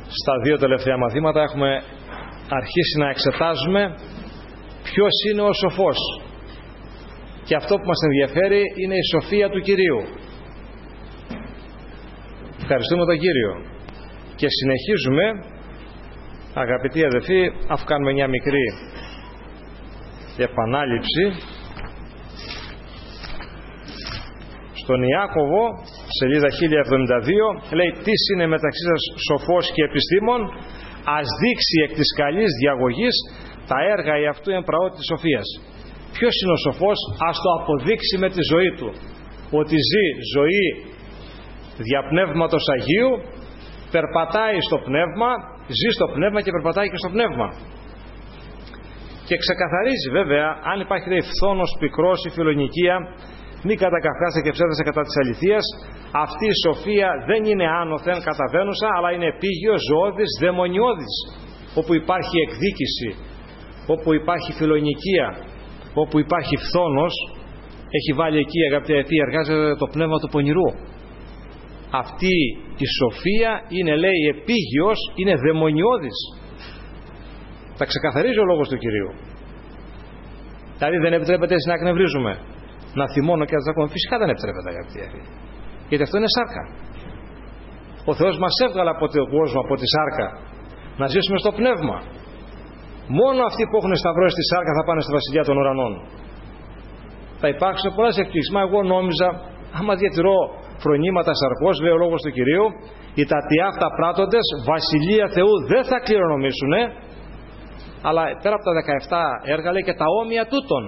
Στα δύο τελευταία μαθήματα έχουμε αρχίσει να εξετάζουμε ποιος είναι ο σοφός. Και αυτό που μας ενδιαφέρει είναι η σοφία του Κυρίου. Ευχαριστούμε τον Κύριο. Και συνεχίζουμε, αγαπητοί αδελφοί, αφού κάνουμε μια μικρή επανάληψη, στον Ιάκωβο, σελίδα 1072, λέει: «Τις είναι μεταξύ σας σοφός και επιστήμων, ας δείξει εκ της καλής διαγωγής τα έργα εαυτού εμπραώτη της σοφίας». Ποιος είναι ο σοφός? Ας το αποδείξει με τη ζωή του, ότι ζει ζωή διαπνεύματος Αγίου, περπατάει στο πνεύμα, ζει στο πνεύμα και περπατάει και στο πνεύμα. Και ξεκαθαρίζει βέβαια, αν υπάρχει φθόνος πικρός ή φιλονικία, μη κατακαυκάσαι και ψεύδεσαι κατά της αληθείας. Αυτή η σοφία δεν είναι άνωθεν καταβαίνουσα, αλλά είναι επίγειος, ζωώδης, δαιμονιώδης. Όπου υπάρχει εκδίκηση, όπου υπάρχει φιλονικία, όπου υπάρχει φθόνος, έχει βάλει εκεί, αγαπητοί αδελφοί, εργάζεται το πνεύμα του πονηρού. Αυτή η σοφία είναι, λέει, επίγειος, είναι δαιμονιώδης. Τα ξεκαθαρίζει ο λόγος του Κυρίου. Δηλαδή δεν επιτρέπεται έτσι να εκνευρίζουμε, να θυμώνω και να τσακώνω. Φυσικά δεν επιτρέπεται, αγαπητοί αδελφοί, γιατί αυτό είναι σάρκα. Ο Θεός μας έβγαλε από τον κόσμο, από τη σάρκα, να ζήσουμε στο πνεύμα. Μόνο αυτοί που έχουν σταυρώσει στη σάρκα θα πάνε στη βασιλεία των ουρανών. Θα υπάρξουν πολλές εκπλήξεις. Μα εγώ νόμιζα, άμα διατηρώ φρονήματα σαρκός, λέει ο λόγος του Κυρίου, οι τατιάφτα πράττοντες βασιλεία Θεού δεν θα κληρονομήσουνε, αλλά πέρα από τα 17 έργα λέει και τα όμοια τούτων.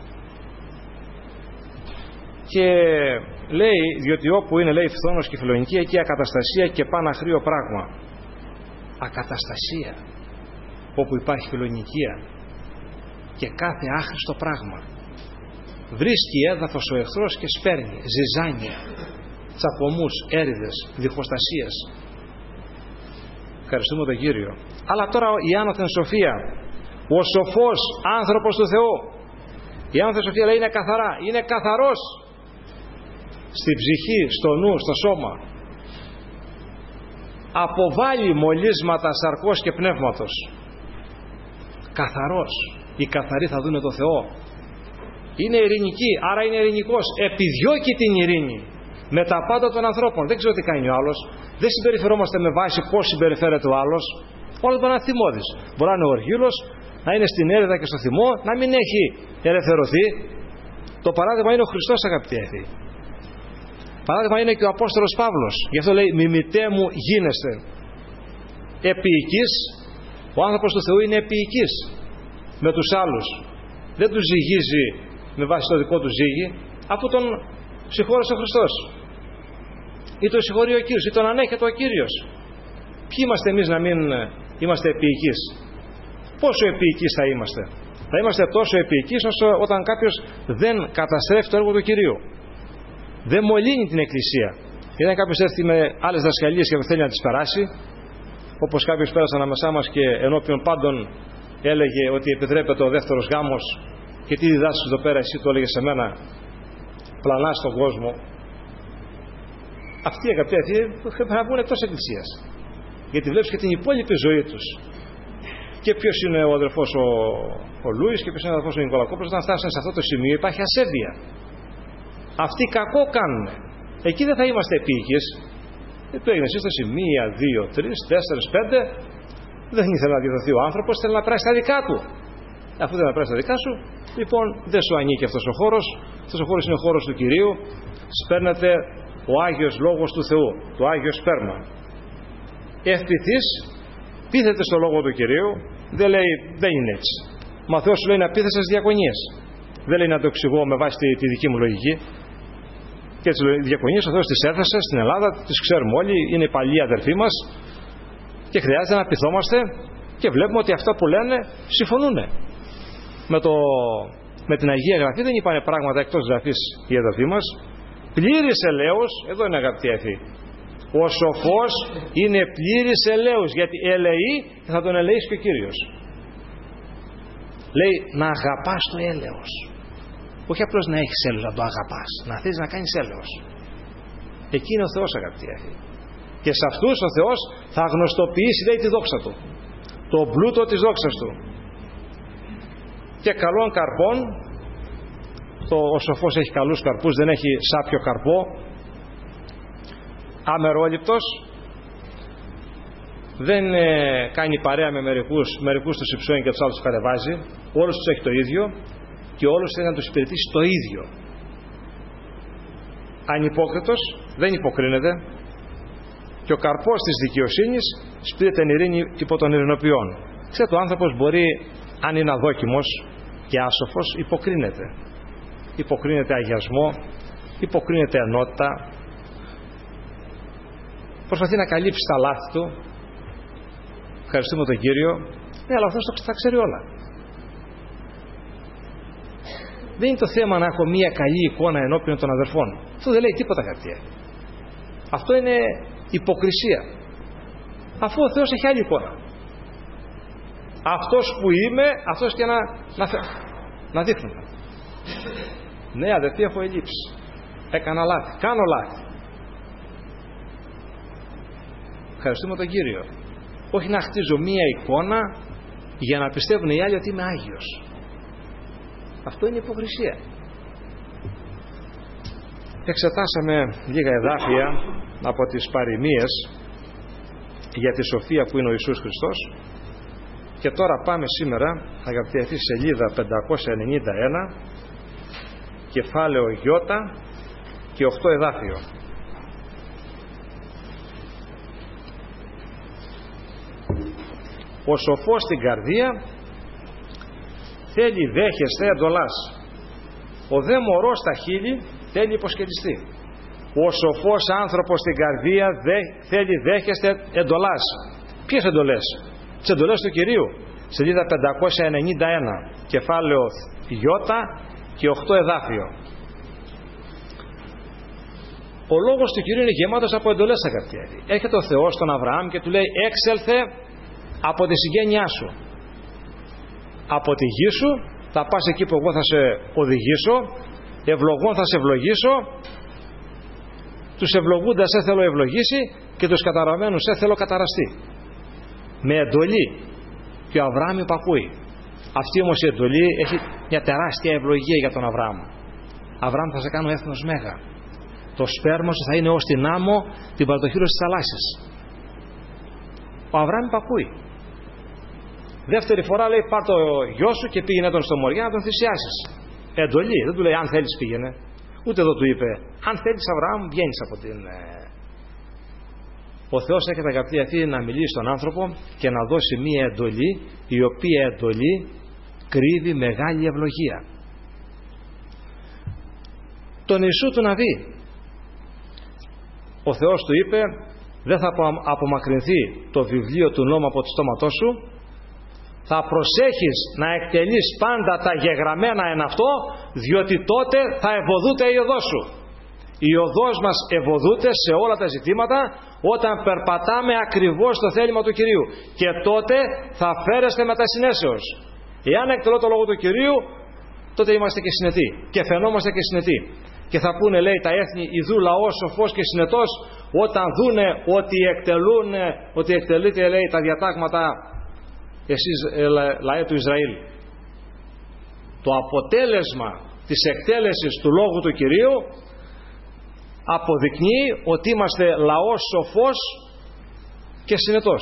Και λέει, διότι όπου είναι, λέει, φθόνος και φιλονικία, εκεί ακαταστασία και παναχρίο πράγμα. Ακαταστασία, όπου υπάρχει φιλονικία και κάθε άχρηστο πράγμα. Βρίσκει έδαφος ο εχθρός και σπέρνει ζυζάνια, τσακωμούς, έρηδες, διχοστασίες. Ευχαριστούμε τον Κύριο. Αλλά τώρα η άνωθεν σοφία, ο σοφός άνθρωπος του Θεού, η άνωθεν σοφία, λέει, είναι καθαρά, είναι καθαρός στη ψυχή, στο νου, στο σώμα. Αποβάλλει μολύσματα σαρκός και πνεύματος. Καθαρός. Οι καθαροί θα δούνε το Θεό. Είναι ειρηνική, άρα είναι ειρηνικός. Επιδιώκει την ειρήνη με τα πάντα των ανθρώπων. Δεν ξέρω τι κάνει ο άλλος. Δεν συμπεριφερόμαστε με βάση πώς συμπεριφέρεται ο άλλος. Όλα μπορεί να είναι θυμώδης. Μπορεί να είναι οργύλος, να είναι στην έρηδα και στο θυμό, να μην έχει ελευθερωθεί. Το παράδειγμα είναι ο Χριστός, αγαπητοί αδελφοί. Παράδειγμα είναι και ο Απόστολος Παύλος. Γι' αυτό λέει: μιμητέ μου γίνεστε. Επίοικης. Ο άνθρωπος του Θεού είναι επίοικης με τους άλλους. Δεν τους ζυγίζει με βάση το δικό του ζύγι, αφού τον συγχώρεσε ο Χριστός, ή τον συγχωρεί ο Κύριος, ή τον ανέχεται ο Κύριος. Ποιοι είμαστε εμείς να μην είμαστε επίοικείς? Πόσο επίοικείς θα είμαστε? Θα είμαστε τόσο επίοικείς όσο όταν κάποιος δεν καταστρέφει το έργο του Κυρίου, δεν μολύνει την Εκκλησία. Όταν κάποιος έρθει με άλλες δασκαλίες και θέλει να τις περάσει, όπως κάποιος πέρασε ανάμεσά μας και ενώπιον πάντων έλεγε ότι επιτρέπεται ο δεύτερος γάμος, και τι διδάσκεις εδώ πέρα, εσύ το έλεγες σε μένα, πλανά στον κόσμο. Αυτοί, αγαπητοί, πρέπει να βγουν εκτός Εκκλησίας, γιατί βλέπεις και την υπόλοιπη ζωή τους. Και ποιος είναι ο αδερφός ο Λούις και ποιος είναι ο αδερφός ο Νικολακόπουλος. Όταν φτάσουν σε αυτό το σημείο υπάρχει ασέβεια. Αυτοί κακό κάνουν. Εκεί δεν θα είμαστε επίοικες. Το έγινε εσύ στο σημείο 2, 3, 4, 5. Δεν ήθελε να διαδοθεί ο άνθρωπος, θέλει να πράξει τα δικά του. Αφού δεν να πράξει τα δικά σου, λοιπόν δεν σου ανήκει αυτός ο χώρος. Αυτός ο χώρος είναι ο χώρος του Κυρίου. Σπέρνεται ο Άγιος Λόγος του Θεού, το Άγιο Σπέρμα. Ευπηθής, πείθεται στο Λόγο του Κυρίου. Δεν λέει, δεν είναι έτσι. Μα ο Θεός σου λέει να πείθεσαι στις διακονίες. Δεν λέει να το εξηγώ με βάση τη δική μου λογική. Και τις διακονίες ο Θεός τις έθεσε στην Ελλάδα, τις ξέρουμε όλοι, είναι οι παλιοί αδερφοί μας. Και χρειάζεται να πειθόμαστε και βλέπουμε ότι αυτά που λένε συμφωνούν. Με την Αγία Γραφή δεν είπανε πράγματα εκτός γραφής οι αδερφοί μας. Πλήρης ελέος, εδώ είναι, αγαπητοί αδερφοί. Ο σοφός είναι πλήρης ελέος, γιατί ελεεί και θα τον ελεήσει και ο Κύριος. Λέει να αγαπάς το έλεος. Όχι απλώς να έχεις έλεος, να το αγαπάς. Να θέλεις να κάνεις έλεος. Εκεί είναι ο Θεός, αγαπητοί αδερφοί. Και σε αυτούς ο Θεός θα γνωστοποιήσει, λέει, τη δόξα Του, το πλούτο της δόξας Του. Και καλών καρπών, ο σοφός έχει καλούς καρπούς, δεν έχει σάπιο καρπό, αμερόληπτος, δεν κάνει παρέα με μερικούς τους υψώνει και τους άλλους τους κατεβάζει, όλους τους έχει το ίδιο και όλους θέλει να τους υπηρετήσει το ίδιο. Ανυπόκριτος, δεν υποκρίνεται, και ο καρπός της δικαιοσύνης σπείρεται εν ειρήνη υπό των ειρηνοποιών. Ξέρετε, ο άνθρωπος μπορεί, αν είναι αδόκιμος και άσοφος, υποκρίνεται. Υποκρίνεται αγιασμό, υποκρίνεται ενότητα, προσπαθεί να καλύψει τα λάθη του. Ευχαριστούμε τον Κύριο. Ναι, αλλά αυτός τα ξέρει όλα. Δεν είναι το θέμα να έχω μία καλή εικόνα ενώπιον των αδερφών. Αυτό δεν λέει τίποτα, αγαπητοί. Αυτό είναι υποκρισία. Αφού ο Θεός έχει άλλη εικόνα. Αυτός που είμαι, αυτός και να δείχνουμε. Ναι, αδερφοί, έχω ελλείψει. Έκανα λάθη. Κάνω λάθη. Ευχαριστούμε τον Κύριο. Όχι να χτίζω μία εικόνα για να πιστεύουν οι άλλοι ότι είμαι Άγιος. Αυτό είναι υποκρισία. Εξετάσαμε λίγα εδάφια από τις παροιμίες για τη σοφία που είναι ο Ιησούς Χριστός, και τώρα πάμε σήμερα, αγαπητοί αδελφοί, σελίδα 591, κεφάλαιο Ι και 8 εδάφιο. Ο σοφός στην καρδία θέλει δέχεστε εντολάς, ο δε μωρός στα χείλη θέλει υποσκελιστεί. Ο σοφός άνθρωπος στην καρδία θέλει δέχεστε εντολάς. Ποιες εντολές? Τις εντολές του Κυρίου. Σελίδα 591, κεφάλαιο Ι και 8 εδάφιο. Ο λόγος του Κυρίου είναι γεμάτος από εντολές, αγαπητοί. Έρχεται ο Θεός στον Αβραάμ και του λέει: έξελθε από τη συγγένειά σου, από τη γη σου, θα πας εκεί που εγώ θα σε οδηγήσω, ευλογών θα σε ευλογήσω, τους ευλογούντας σε θέλω ευλογήσει και τους καταραμένους σε θέλω καταραστεί. Με εντολή. Και ο Αβραάμ υπακούει. Αυτή όμως η εντολή έχει μια τεράστια ευλογία για τον Αβραάμ. Αβραάμ, θα σε κάνω έθνος μέγα. Το σπέρμα σου θα είναι ως την άμμο την παλτοχύρωση της θαλάσσης. Ο Αβραάμ υπακούει. Δεύτερη φορά λέει: πάρ' το γιο σου και πήγαινε τον στο Μωριά να τον θυσιάσεις. Εντολή. Δεν του λέει: αν θέλεις πήγαινε. Ούτε εδώ του είπε: αν θέλεις, Αβραάμ, βγαίνεις από την... Ο Θεός έρχεται, αγαπητοί αυτοί, να μιλήσει στον άνθρωπο και να δώσει μία εντολή, η οποία εντολή κρύβει μεγάλη ευλογία. Τον Ιησού του Ναβί, ο Θεός του είπε: δεν θα απομακρυνθεί το βιβλίο του νόμου από το στόματό σου, θα προσέχεις να εκτελείς πάντα τα γεγραμμένα εν αυτό, διότι τότε θα ευωδούται η οδός σου. Η οδός μας ευωδούται σε όλα τα ζητήματα όταν περπατάμε ακριβώς στο θέλημα του Κυρίου, και τότε θα φέρεστε με τα συνέσεως. Εάν εκτελώ το λόγο του Κυρίου, τότε είμαστε και συνετοί και φαινόμαστε και συνετοί. Και θα πούνε, λέει, τα έθνη, ιδού λαός σοφός και συνετός, όταν δούνε ότι εκτελείτε, λέει, τα διατάγματα εσείς, λαέ του Ισραήλ. Το αποτέλεσμα της εκτέλεσης του λόγου του Κυρίου αποδεικνύει ότι είμαστε λαός σοφός και συνετός.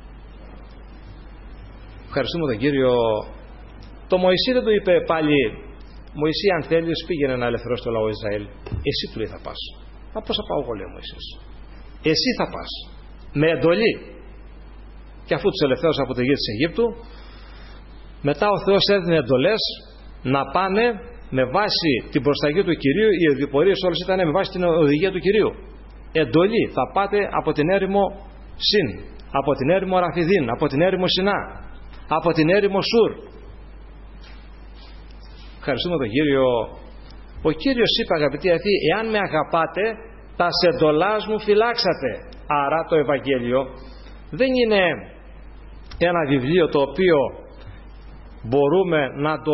Ευχαριστούμε τον Κύριο. Το Μωυσή δεν του είπε πάλι: Μωυσή, αν θέλεις, πήγαινε να ελευθερώσει το λαό Ισραήλ. Εσύ, του λέει, θα πας. Μα πώς θα πάω εγώ, λέει ο Μωυσής. Εσύ θα πας με εντολή. Και αφού τους ελευθέρωσε από τη γη της Αιγύπτου, μετά ο Θεός έδινε εντολές να πάνε με βάση την προσταγή του Κυρίου. Οι οδηπορίες όλες ήταν με βάση την οδηγία του Κυρίου. Εντολή: θα πάτε από την έρημο Συν, από την έρημο Ραφιδίν, από την έρημο Σινά, από την έρημο Σουρ. Ευχαριστούμε τον Κύριο. Ο Κύριος είπε, αγαπητοί αυτοί, εάν με αγαπάτε, τα εντολάς μου φυλάξατε. Άρα το Ευαγγέλιο δεν είναι ένα βιβλίο το οποίο μπορούμε να το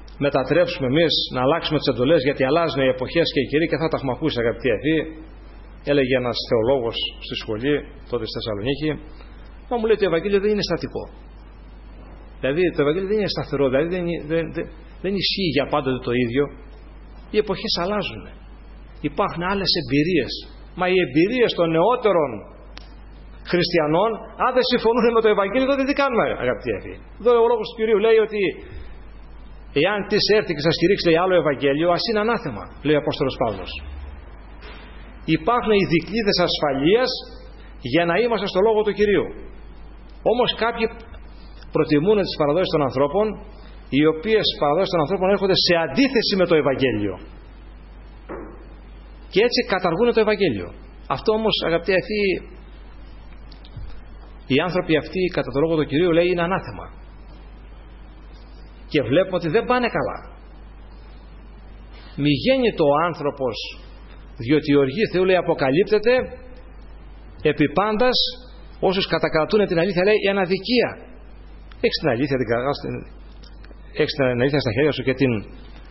μετατρέψουμε εμείς, να αλλάξουμε τις εντολές, γιατί αλλάζουν οι εποχές και οι καιροί, και θα τα έχουμε ακούσει, αγαπητοί αυτοί. έλεγε ένας θεολόγος στη σχολή τότε στη Θεσσαλονίκη, μα μου λέει το Ευαγγέλιο δεν είναι στατικό. Δηλαδή το Ευαγγέλιο δεν είναι σταθερό, δηλαδή δεν ισχύει για πάντοτε το ίδιο. Οι εποχές αλλάζουν. Υπάρχουν άλλες εμπειρίες. Μα οι εμπειρίες των νεότερων χριστιανών, αν δεν συμφωνούν με το Ευαγγέλιο, τότε τι κάνουμε, αγαπητοί αδελφοί? Εδώ ο λόγος του Κυρίου λέει ότι εάν της έρθει και σας κηρύξει άλλο Ευαγγέλιο, ας είναι ανάθεμα, λέει ο Απόστολος Παύλος. Υπάρχουν οι δικλείδες ασφαλείας για να είμαστε στο λόγο του Κυρίου. Όμως κάποιοι προτιμούν τις παραδόσεις των ανθρώπων, οι οποίες παραδόσεις των ανθρώπων έρχονται σε αντίθεση με το Ευαγγέλιο. Και έτσι καταργούν το Ευαγγέλιο. Αυτό όμως, αγαπητοί αδελφοί, οι άνθρωποι αυτοί κατά το λόγο του Κυρίου λέει είναι ανάθεμα. Και βλέπουμε ότι δεν πάνε καλά. Μη γέννητο ο άνθρωπος, διότι η οργή Θεού λέει αποκαλύπτεται επί πάντας όσους κατακρατούν την αλήθεια, λέει, η αναδικία. Έχεις την αλήθεια, έχεις την αλήθεια στα χέρια σου και την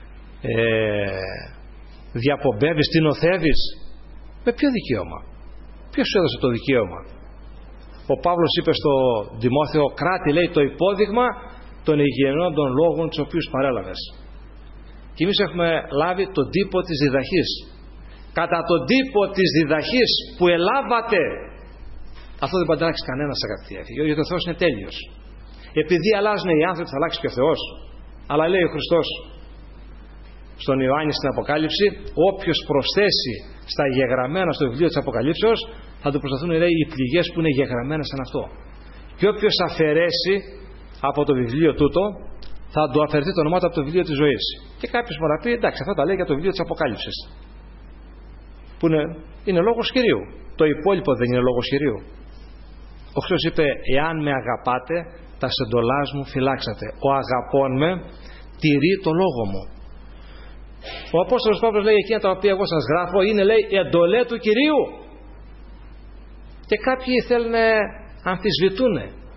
διαπομπεύεις, την οθεύεις. Με ποιο δικαίωμα? Ποιος σου έδωσε το δικαίωμα? Ο Παύλος είπε στο Τιμόθεο, κράτη, λέει, το υπόδειγμα των υγιεινών των λόγων τους οποίους παρέλαβες. Και εμείς έχουμε λάβει τον τύπο της διδαχής. Κατά τον τύπο της διδαχής που ελάβατε, αυτό δεν παντάξει κανένας, αγαπητοί, γιατί ο Θεός είναι τέλειος. Επειδή αλλάζουν οι άνθρωποι, θα αλλάξει και ο Θεός. Αλλά λέει ο Χριστός στον Ιωάννη στην Αποκάλυψη, όποιος προσθέσει στα γεγραμμένα στο βιβλίο της Αποκαλύψεως, θα του προσταθούν, λέει, οι πληγές που είναι γεγραμμένες σαν αυτό. Και όποιος αφαιρέσει από το βιβλίο τούτο, θα του αφαιρεθεί το όνομά του από το βιβλίο της ζωής. Και κάποιος μπορεί να πει, εντάξει, αυτά τα λέει για το βιβλίο της Αποκάλυψης, που είναι λόγος Κυρίου. Το υπόλοιπο δεν είναι λόγος Κυρίου? Ο Χριστός είπε, εάν με αγαπάτε, τα εντολάς μου φυλάξατε. Ο αγαπών με τηρεί το λόγο μου. Ο Απόστολος Παύλος λέει, εκείνα τα οποία εγώ σας γράφω είναι, λέει, εντολέ του Κυρίου. Και κάποιοι θέλουν να αμφισβητούν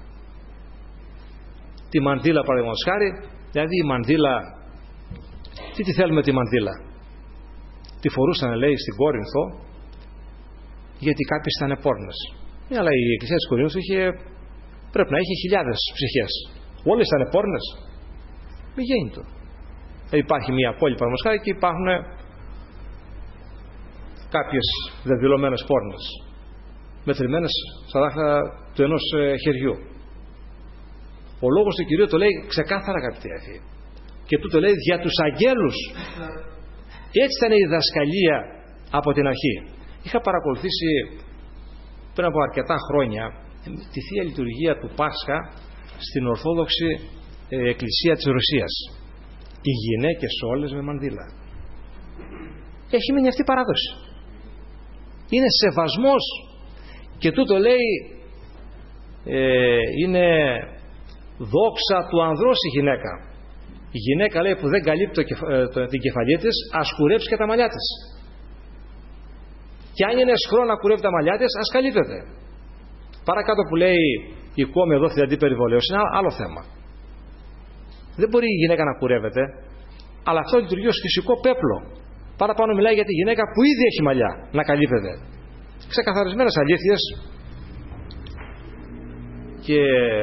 τη μαντήλα, παραδείγματος χάρη. Δηλαδή η μαντήλα, τι τη θέλουμε τη μαντήλα? Τη φορούσαν, λέει, στην Κόρινθο γιατί κάποιοι ήταν πόρνες. Αλλά η εκκλησία της Κορίνθου πρέπει να είχε χιλιάδες ψυχές. Όλες ήταν πόρνες? Μη γέννητο. Υπάρχει μια πόλη, παραδείγματος χάρη, και υπάρχουν κάποιες δεδηλωμένες πόρνες, μετρημένες στα δάχτυλα του ενός χεριού. Ο λόγος του Κυρίου το λέει ξεκάθαρα, αγαπητοί αδελφοί. Και τούτο λέει για τους αγγέλους. Έτσι ήταν η διδασκαλία από την αρχή. Είχα παρακολουθήσει πριν από αρκετά χρόνια τη Θεία Λειτουργία του Πάσχα στην Ορθόδοξη Εκκλησία της Ρωσίας. Οι γυναίκες όλες με μανδύλα. Έχει μείνει αυτή η παράδοση. Είναι σεβασμός. Και τούτο λέει είναι δόξα του ανδρός η γυναίκα. Η γυναίκα, λέει, που δεν καλύπτει την κεφαλή της, ας κουρέψει και τα μαλλιά της. Και αν είναι σχρό να κουρεύει τα μαλλιά της, ας καλύπτεται. Παρακάτω που λέει η κόμη εδώ θηλαντή περιβολέως, είναι άλλο θέμα. Δεν μπορεί η γυναίκα να κουρεύεται, αλλά αυτό λειτουργεί ως φυσικό πέπλο. Παραπάνω μιλάει για τη γυναίκα που ήδη έχει μαλλιά να καλύπτεται. Ξεκαθαρισμένες αλήθειες. Και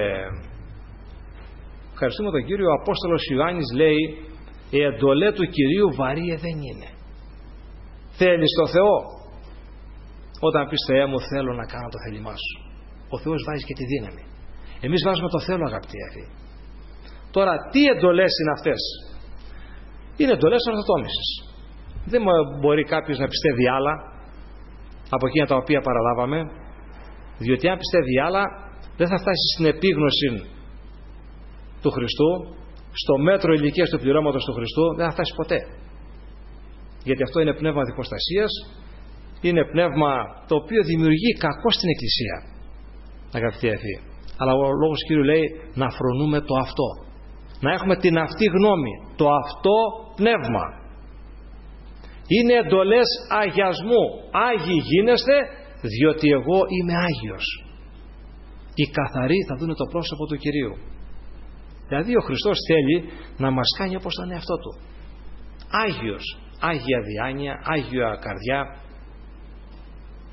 ευχαριστούμε τον Κύριο. Ο Απόστολος Ιωάννης λέει, η εντολέ του Κυρίου βαρύ δεν είναι. Θέλεις το Θεό? Όταν πεις, Θεέ μου, θέλω να κάνω το θέλημά σου, ο Θεός βάζει και τη δύναμη. Εμείς βάζουμε το θέλω, αγαπητοί αδελφοί. Τώρα, τι εντολές είναι αυτές? Είναι εντολές ορθοτόμησης. Δεν μπορεί κάποιος να πιστεύει άλλα από εκείνα τα οποία παραλάβαμε, διότι αν πιστεύει άλλα, δεν θα φτάσει στην επίγνωση του Χριστού, στο μέτρο ηλικίας του πληρώματος του Χριστού, δεν θα φτάσει ποτέ. Γιατί αυτό είναι πνεύμα διποστασίας, είναι πνεύμα το οποίο δημιουργεί κακό στην Εκκλησία, αγαπητοί αδελφοί. Αλλά ο λόγος Κύριου λέει να φρονούμε το αυτό, να έχουμε την αυτή γνώμη, το αυτό πνεύμα. Είναι εντολές αγιασμού. Άγιοι γίνεστε, διότι εγώ είμαι Άγιος. Οι καθαροί θα δουν το πρόσωπο του Κυρίου. Δηλαδή ο Χριστός θέλει να μας κάνει όπως τον εαυτό του. Άγιος, άγια διάνοια, άγια καρδιά.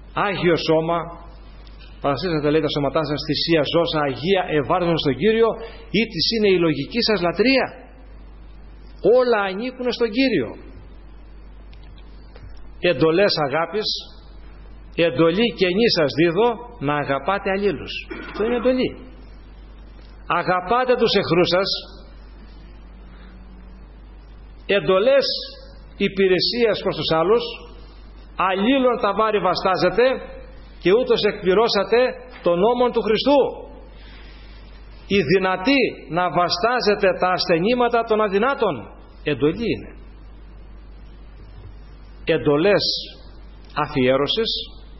Άγιο σώμα, παραστήσατε λέει τα σώματά σας θυσία ζώσα αγία ευάρδων στον Κύριο, ή της είναι η λογική σας λατρεία. Όλα ανήκουν στον Κύριο. Εντολές αγάπης, εντολή καινή σας δίδω, να αγαπάτε αλλήλους. Αυτό είναι εντολή. Αγαπάτε τους εχθρούς σας. Εντολές υπηρεσίας προς τους άλλους, αλλήλων τα βάρη βαστάζετε και ούτως εκπληρώσατε τον νόμο του Χριστού. Οι δυνατοί να βαστάζετε τα ασθενήματα των αδυνάτων. Εντολή είναι. Εντολές αφιέρωσης,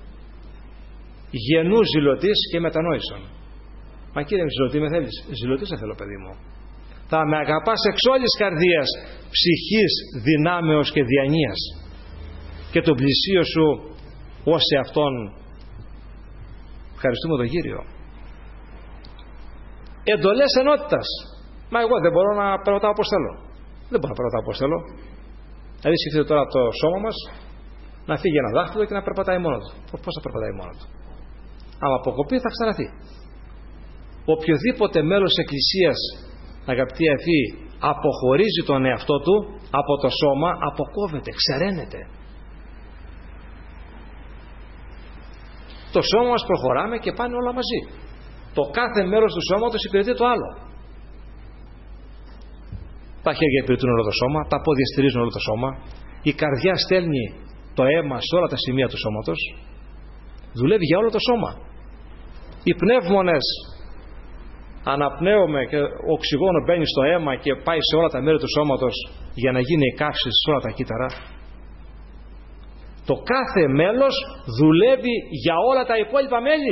γενού ζηλωτής και μετανόησον. Μα κύριε ζηλωτή με θέλεις? Ζηλωτή σε θέλω παιδί μου. Θα με αγαπάς εξ όλης καρδίας, ψυχής, δυνάμεως και διανοίας, και τον πλησίο σου ως σε Αυτόν. Ευχαριστούμε τον Κύριο. Εντολές ενότητας. Μα εγώ δεν μπορώ να περπατάω όπως θέλω. Δεν μπορώ να περπατάω όπως θέλω. Δηλαδή σκεφτείτε τώρα το σώμα μας να φύγει ένα δάχτυλο και να περπατάει μόνο του. Πώς θα περπατάει μόνο του? Άμα αποκοπεί θα ξαναθεί. Οποιοδήποτε μέλος της Εκκλησίας, αγαπητοί αδελφοί, αποχωρίζει τον εαυτό του από το σώμα, αποκόβεται, ξεραίνεται. Το σώμα μας προχωράμε και πάνε όλα μαζί. Το κάθε μέρος του σώματος υπηρετεί το άλλο. Τα χέρια υπηρετούν όλο το σώμα, τα πόδια στηρίζουν όλο το σώμα, η καρδιά στέλνει το αίμα σε όλα τα σημεία του σώματος, δουλεύει για όλο το σώμα. Οι πνεύμονες αναπνέουμε και ο οξυγόνο μπαίνει στο αίμα και πάει σε όλα τα μέρη του σώματος για να γίνει η καύση σε όλα τα κύτταρα. Το κάθε μέλος δουλεύει για όλα τα υπόλοιπα μέλη.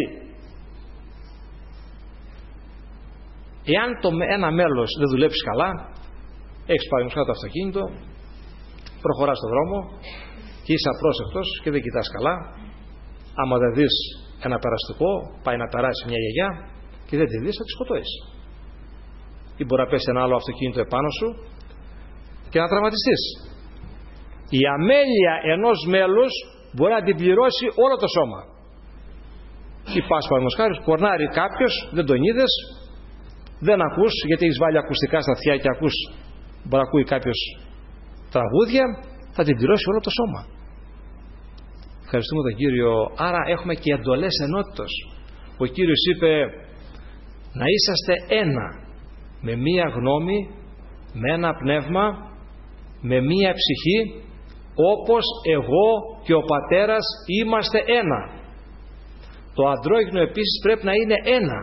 Εάν ένα μέλος δεν δουλέψει καλά, έχεις παραδείγματος το αυτοκίνητο, προχωράς στον δρόμο και είσαι απρόσεκτος και δεν κοιτάς καλά, άμα δεν δεις ένα περαστικό, πάει να περάσει μια γιαγιά και δεν τη δεις, θα τη σκοτώσεις. Ή μπορεί να πέσει ένα άλλο αυτοκίνητο επάνω σου και να τραυματιστείς. Η αμέλεια ενός μέλους μπορεί να την πληρώσει όλο το σώμα. Ή πας παραδείγματος χάρη, κορνάρει κάποιος, δεν τον είδες, δεν ακούς γιατί έχεις βάλει ακουστικά στα αυτιά και ακούς, μπορεί να ακούει κάποιος τραγούδια, θα την πληρώσει όλο το σώμα. Ευχαριστούμε τον Κύριο. Άρα έχουμε και εντολές ενότητος. Ο Κύριος είπε να είσαστε ένα, με μία γνώμη, με ένα πνεύμα, με μία ψυχή, όπως εγώ και ο Πατέρας είμαστε ένα. Το αντρόγυνο επίσης πρέπει να είναι ένα.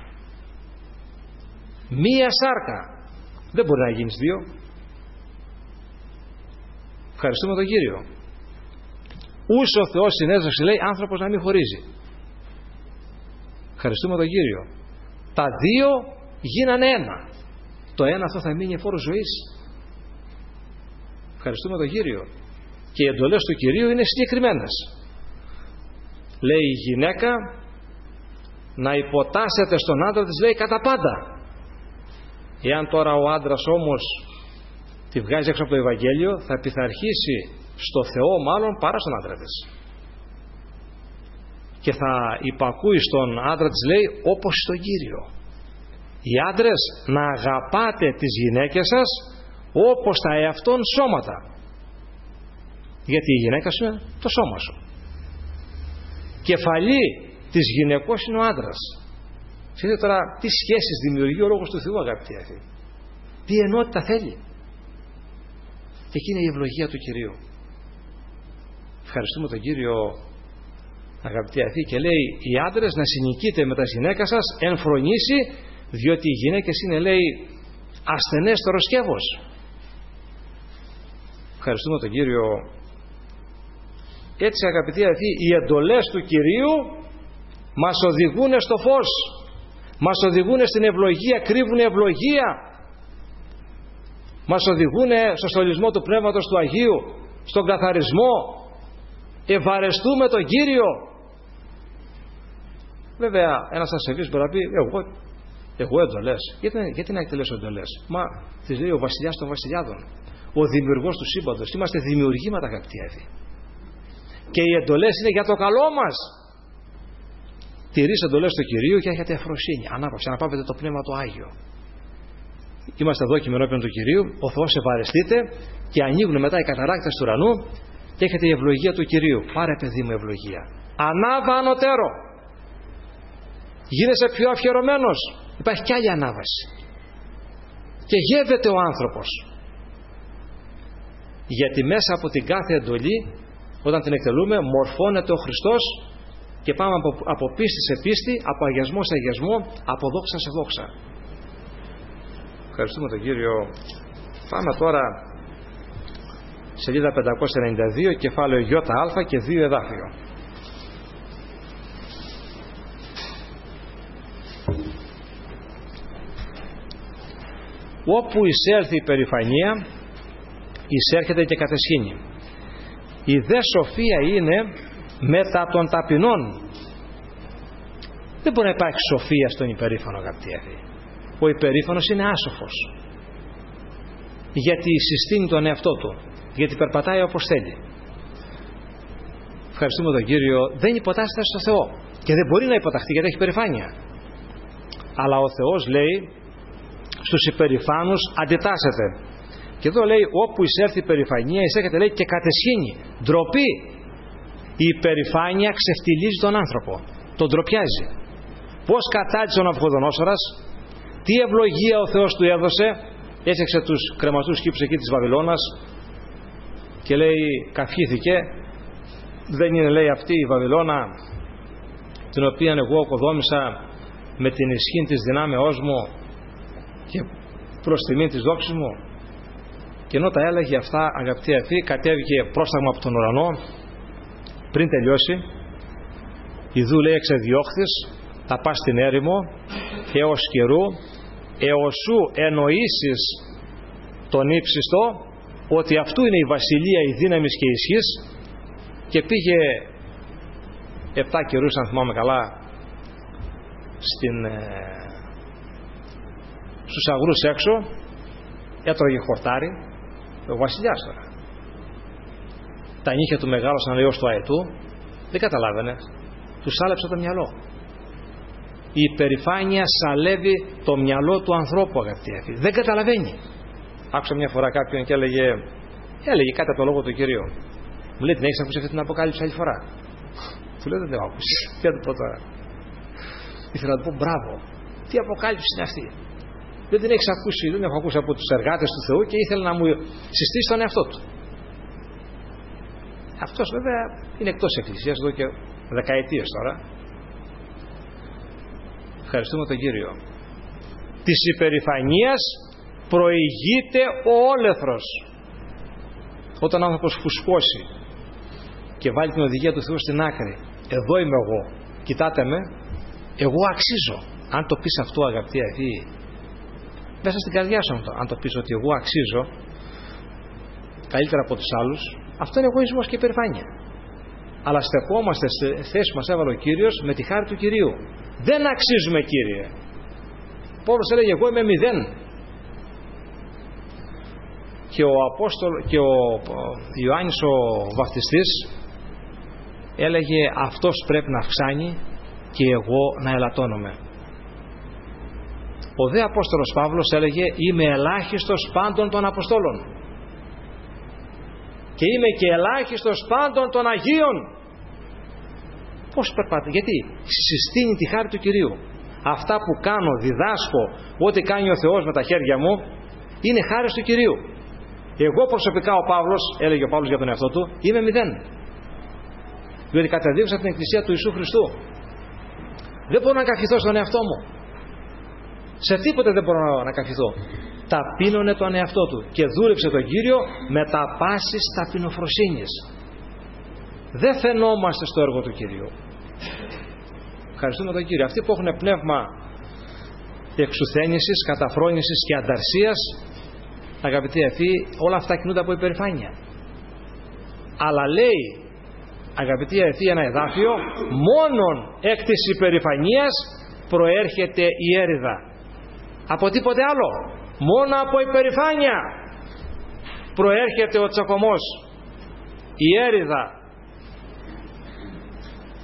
Μία σάρκα. Δεν μπορεί να γίνεις δύο. Ευχαριστούμε τον Κύριο. Ούς ο Θεός συνέδρασε, λέει, άνθρωπος να μην χωρίζει. Ευχαριστούμε τον Κύριο. Τα δύο γίνανε ένα. Το ένα αυτό θα μείνει φόρος ζωής. Ευχαριστούμε τον Κύριο. Και οι εντολές του Κυρίου είναι συγκεκριμένες. Λέει η γυναίκα να υποτάσσεται στον άντρα της, λέει, κατά πάντα. Εάν τώρα ο άντρας όμως τη βγάζει έξω από το Ευαγγέλιο, θα πειθαρχήσει στο Θεό μάλλον παρά στον άντρα της. Και θα υπακούει στον άντρα της, λέει, όπως στον Κύριο. Οι άντρες να αγαπάτε τις γυναίκες σας όπως τα εαυτόν σώματα. Γιατί η γυναίκα σου είναι το σώμα σου. Κεφαλή της γυναικός είναι ο άντρας. Ξέρετε τώρα τι σχέσεις δημιουργεί ο Λόγος του Θεού, αγαπητοί αδελφοί. Τι ενότητα θέλει. Και εκεί είναι η ευλογία του Κυρίου. Ευχαριστούμε τον Κύριο, αγαπητοί αδελφοί, και λέει οι άντρες να συνοικείτε με τα γυναίκα σας εν φρονήσει, διότι οι γυναίκες είναι, λέει, ασθενέστερο σκεύος. Ευχαριστούμε τον Κύριο. Έτσι, αγαπητοί αδελφοί, οι εντολές του Κυρίου μας οδηγούν στο φως, μας οδηγούν στην ευλογία, κρύβουν ευλογία, μας οδηγούν στο στολισμό του Πνεύματος του Αγίου, στον καθαρισμό. Ευαρεστούμε τον Κύριο. Βέβαια ένας ασεβής μπορεί να πει εγώ εντολές, γιατί να εκτελέσω εντολές? Μα τις λέει ο βασιλιάς των βασιλιάδων, ο δημιουργός του σύμπαντος. Είμαστε δημιουργήματα, αγαπητοί αδελφοί. και οι εντολές είναι για το καλό μας. Τηρείς εντολές του Κυρίου και έχετε ευφροσύνη, ανάπαυση, αναπαύεται το Πνεύμα το Άγιο. Είμαστε εδώ κειμενόπιον του Κυρίου, ο Θεός ευαρεστείται και ανοίγουν μετά οι καταράκτες του ουρανού και έχετε η ευλογία του Κυρίου. Πάρε παιδί μου ευλογία. Ανάβα ανωτέρω. Γίνεσαι πιο αφιερωμένος. Υπάρχει κι άλλη ανάβαση. Και γεύεται ο άνθρωπος. Γιατί μέσα από την κάθε εντολή, όταν την εκτελούμε, μορφώνεται ο Χριστός και πάμε από πίστη σε πίστη, από αγιασμό σε αγιασμό, από δόξα σε δόξα. Ευχαριστούμε τον Κύριο. Πάμε τώρα σελίδα 592, κεφάλαιο ΙΑ και 2 εδάφιο. Όπου εισέλθει η περηφανία, εισέρχεται και κατεσχήνει. Η δε σοφία είναι μετά των ταπεινών. Δεν μπορεί να υπάρχει σοφία στον υπερήφανο, αγαπητοί αδελφοί. Ο υπερήφανος είναι άσοφος, γιατί συστήνει τον εαυτό του, γιατί περπατάει όπως θέλει. Ευχαριστούμε τον Κύριο. Δεν υποτάσσεται στο Θεό και δεν μπορεί να υποταχθεί, γιατί έχει περηφάνεια. Αλλά ο Θεός λέει στους υπερηφάνους αντιτάσσεται. Και εδώ λέει όπου εισέρθει η περηφανία, εισέρχεται, λέει, και κατεσχήνει. Ντροπή. Η υπερηφάνεια ξεφτιλίζει τον άνθρωπο, τον ντροπιάζει. Πώς κατάτησε ο Ναβουχοδονόσορας, τι ευλογία ο Θεός του έδωσε, έφτιαξε τους κρεμαστούς κήπους εκεί της Βαβυλώνας και λέει καυχήθηκε. Δεν είναι, λέει, αυτή η Βαβυλώνα την οποία εγώ οικοδόμησα με την ισχύ της δυνάμεώς μου και προς τιμή της δόξης μου? Και ενώ τα έλεγε αυτά, αγαπητοί αδελφοί, κατέβηκε πρόσταγμα από τον ουρανό πριν τελειώσει. Ιδού, λέει, εξεδιώχθης, θα πας στην έρημο έως καιρού, εωσού εννοήσεις τον ύψιστο ότι αυτού είναι η βασιλεία, η δύναμη και η ισχύς. Και πήγε 7 καιρούς, αν θυμάμαι καλά, στους αγρούς έξω, έτρωγε χορτάρι, ο βασιλιάς τώρα. Τα νύχια του μεγάλωσαν έως του αετού, δεν καταλάβαινε, του σάλεψε το μυαλό. Η υπερηφάνεια σαλεύει το μυαλό του ανθρώπου, αγαπητοί αδελφοί. Δεν καταλαβαίνει. Άκουσα μια φορά κάποιον και έλεγε κάτι από το λόγο του Κυρίου. Μου λέει, την έχεις ακούσει αυτή την αποκάλυψη άλλη φορά? Του λέω, δεν την έχω ακούσει. Τι να του πω τώρα? Ήθελα να του πω μπράβο. Τι αποκάλυψη είναι αυτή? Δεν την έχεις ακούσει? Δεν έχω ακούσει από τους εργάτες του Θεού και ήθελα να μου συστήσει τον εαυτό του. Αυτός βέβαια είναι εκτός εκκλησίας εδώ και δεκαετίες τώρα. Ευχαριστούμε τον Κύριο. Της υπερηφανίας προηγείται ο όλεθρος. Όταν ο άνθρωπος φουσκώσει και βάλει την οδηγία του Θεού στην άκρη, εδώ είμαι εγώ, κοιτάτε με, εγώ αξίζω. Αν το πεις αυτό, αγαπητοί αδελφοί, μέσα στην καρδιά σου, αν το πεις ότι εγώ αξίζω καλύτερα από τους άλλους, αυτό είναι εγωισμός και υπερηφάνεια. Αλλά στεκόμαστε στη θέση που μας έβαλε ο Κύριος με τη χάρη του Κυρίου. Δεν αξίζουμε, Κύριε. Παύλος έλεγε, εγώ είμαι 0. Και ο Ιωάννης ο Βαπτιστής έλεγε, αυτός πρέπει να αυξάνει και εγώ να ελαττώνομαι. Ο δε Απόστολος Παύλος έλεγε, είμαι ελάχιστος πάντων των Αποστόλων και είμαι και ελάχιστος πάντων των Αγίων. Πώς περπάτε? Γιατί συστήνει τη χάρη του Κυρίου. Αυτά που κάνω, διδάσκω, ό,τι κάνει ο Θεός με τα χέρια μου, είναι χάρη του Κυρίου. Εγώ προσωπικά, ο Παύλος, έλεγε ο Παύλος για τον εαυτό του, είμαι 0. Διότι καταδίωξα την Εκκλησία του Ιησού Χριστού. Δεν μπορώ να καυχηθώ στον εαυτό μου. Σε τίποτε δεν μπορώ να καυχηθώ. Ταπείνωνε τον εαυτό του και δούλεψε τον Κύριο με τα πάσης ταπεινοφροσύνης. Δεν φαινόμαστε στο έργο του Κυρίου. Ευχαριστούμε τον Κύριο. Αυτοί που έχουν πνεύμα εξουθένησης, καταφρόνησης και ανταρσίας, αγαπητοί αδελφοί, όλα αυτά κινούνται από υπερηφάνεια. Αλλά λέει, αγαπητοί αδελφοί, ένα εδάφιο, μόνον εκ της υπερηφανίας προέρχεται η έρηδα. Από τίποτε άλλο. Μόνο από υπερηφάνεια προέρχεται ο τσακωμός, η έρηδα.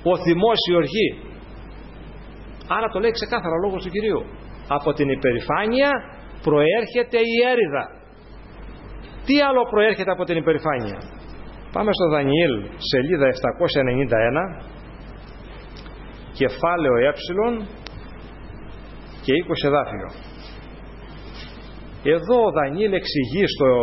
ο θυμός, η οργή. Άρα το λέει ξεκάθαρα ο λόγος του Κυρίου. Από την υπερηφάνεια προέρχεται η έριδα. Τι άλλο προέρχεται από την υπερηφάνεια? Πάμε στο Δανιήλ, σελίδα 791, κεφάλαιο ε και 20 εδάφιο. Εδώ ο Δανιήλ εξηγεί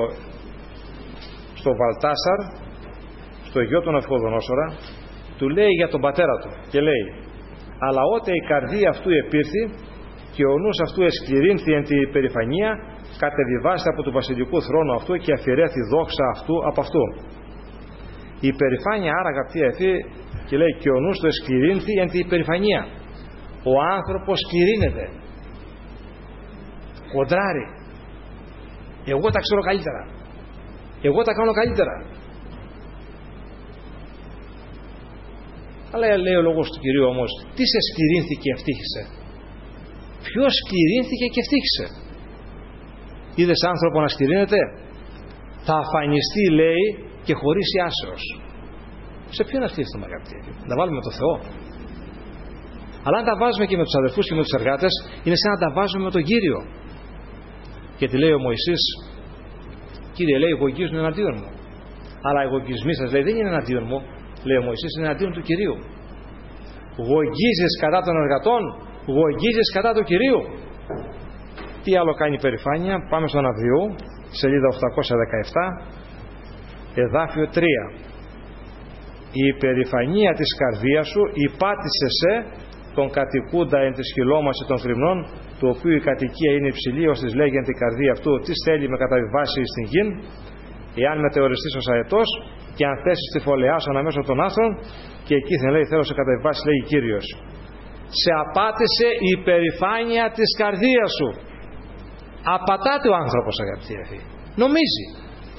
στο Βαλτάσαρ, στο γιο του Ναβουχοδονόσορα, του λέει για τον πατέρα του και λέει: αλλά ότε η καρδία αυτού επήρθη και ο νους αυτού εσκληρύνθη εν τη υπερηφανία, κατεβιβάστη από του βασιλικού θρόνου αυτού και αφιερέθη δόξα αυτού από αυτού. Η υπερηφάνεια, άρα αγαπητοί αδελφοί, και λέει και ο νους του εσκληρύνθη εν τη υπερηφανία. Ο άνθρωπος σκληρύνεται, κοντράρει. Εγώ τα ξέρω καλύτερα, εγώ τα κάνω καλύτερα. Αλλά λέει ο λόγος του Κυρίου όμως, τι σε σκληρύνθηκε και ευτύχησε? Ποιος σκληρύνθηκε και ευτύχησε? Είδες άνθρωπο να σκληρύνεται? Θα αφανιστεί, λέει, και χωρίσει άσεως. Σε ποιον να φτύχουμε, αγαπητοί? Να βάλουμε το Θεό? Αλλά αν τα βάζουμε και με τους αδερφούς και με τους εργάτες, είναι σαν να τα βάζουμε με τον Κύριο. Γιατί λέει ο Μωυσής, Κύριε, λέει, εγωγίζουν εναντίον μου. Αλλά οι εγωγισμοί σας, λέει, δεν είναι εναντίον μου. Λέει ο Μωυσής, είναι εναντίον του Κυρίου. Γογίζεις κατά των εργατών, γογίζεις κατά του Κυρίου. Τι άλλο κάνει η υπερηφάνεια? Πάμε στον Αβδιού, σελίδα 817, εδάφιο 3. Η υπερηφανία της καρδίας σου υπάτησε σε τον κατοικούντα εν της χυλόμαση των θρυμνών, του οποίου η κατοικία είναι υψηλή, ώστις λέγεν την καρδία αυτού, τι θέλει με καταβιβάσει στην γην, εάν μετεωριστείς ως αετός και αν θέσεις τη φωλεά σου αναμέσω των άστρων, και εκεί θα λέει θέλω σε καταβιβάσει, λέγει Κύριος. Σε απάτησε η υπερηφάνεια της καρδίας σου. Απατάται ο άνθρωπος, αγαπητοί αδελφοί. Νομίζει.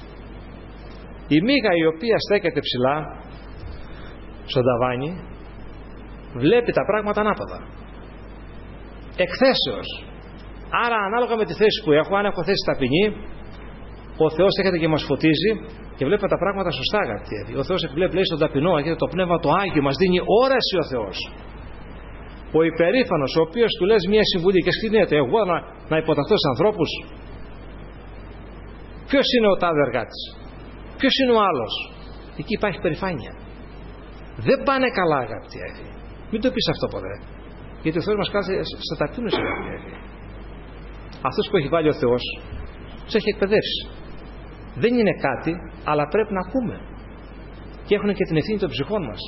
Η μύγα η οποία στέκεται ψηλά στον ταβάνι βλέπει τα πράγματα ανάποδα, εκθέσεως. Άρα ανάλογα με τη θέση που έχω, αν έχω θέση ταπεινή, ο Θεός έρχεται και μας φωτίζει και βλέπουμε τα πράγματα σωστά, αγαπητοί. Ο Θεός επιβλέπει, λέει, στον ταπεινό, γιατί το Πνεύμα το Άγιο μας δίνει όραση ο Θεός. Ο υπερήφανος, ο οποίος του λες μια συμβουλή και σκληρύνεται, εγώ να υποταχθώ στους ανθρώπους. Ποιος είναι ο τάδε εργάτης? Ποιος είναι ο άλλος? Εκεί υπάρχει περηφάνεια. Δεν πάνε καλά, αγαπητοί. Μην το πεις αυτό ποτέ. Γιατί ο Θεός μας κάθεται στα ταπεινούς, αγαπητοί. Αυτός που έχει βάλει ο Θεός τους έχει εκπαιδεύσει. Δεν είναι κάτι, αλλά πρέπει να ακούμε. Και έχουν και την ευθύνη των ψυχών μας.